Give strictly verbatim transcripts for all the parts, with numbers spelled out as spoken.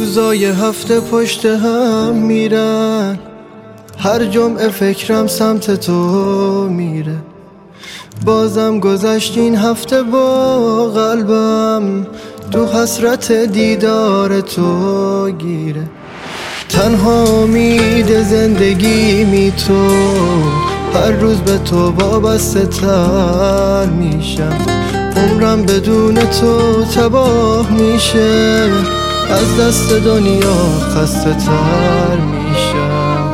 روزای هفته پشت هم میرن، هر جمعه فکرم سمت تو میره. بازم گذشت این هفته با قلبم تو حسرت دیدار تو گیره. تنها امید زندگی می تو، هر روز به تو وابسته تر میشم. عمرم بدون تو تباه میشه، از دست دنیا خسته تر میشم.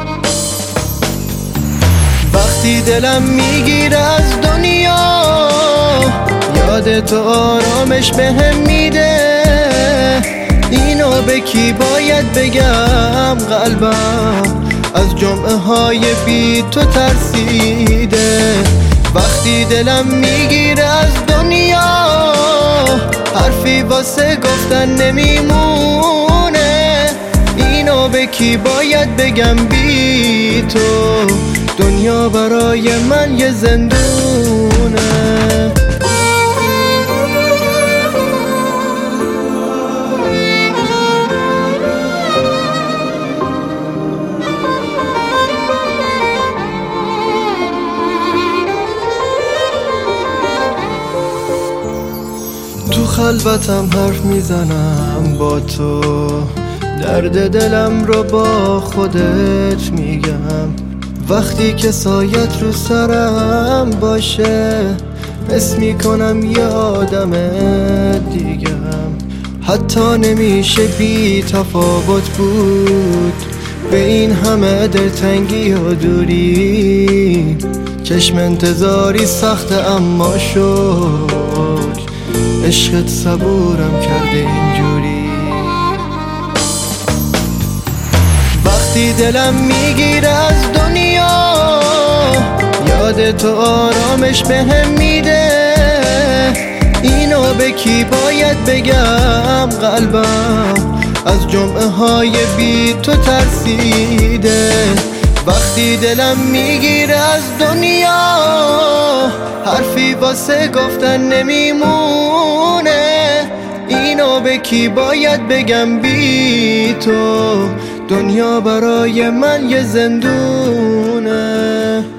وقتی دلم میگیره از دنیا، یاد تو آرامش بهم میده. اینو به کی باید بگم؟ قلبم از جمعه های بی تو ترسیده. وقتی دلم میگیره از دنیا، حرفی واسه گفتن نمیمونه. اینو به کی باید بگم بی تو؟ دنیا برای من یه زندونه. تو خلوتم حرف میزنم با تو، درد دلم رو با خودت میگم. وقتی که سایت رو سرم باشه، حس میکنم یه آدم دیگم. حتی نمیشه بی تفاوت بود به این همه دلتنگی و دوری. چشم انتظاری سخته اما شکر عشقت صبورم کرده اینجوری. وقتی دلم میگیره از دنیا، یاد تو آرامش بهم میده. اینو به کی باید بگم؟ قلبم از جمعه های بی تو ترسیده. وقتی دلم میگیره از دنیا، حرفی واسه گفتن نمیمونه. اینو به کی باید بگم بی تو؟ دنیا برای من یه زندونه.